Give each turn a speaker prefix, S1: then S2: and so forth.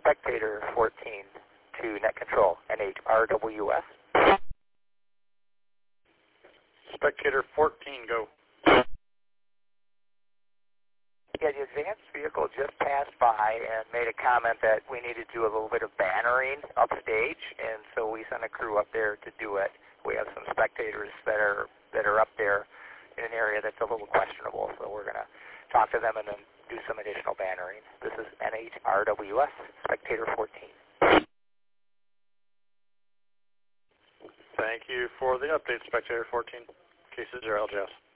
S1: Spectator 14 to net control, NHRWS.
S2: Spectator 14, go.
S1: Yeah, the advanced vehicle just passed by and made a comment that we needed to do a little bit of bannering upstage, and so we sent a crew up there to do it. We have some spectators that are up there in an area that's a little questionable, so we're going to talk to them and then do some additional bannering. This is NHRWS, Spectator 14.
S2: Thank you for the update, Spectator 14. Cases are LJS.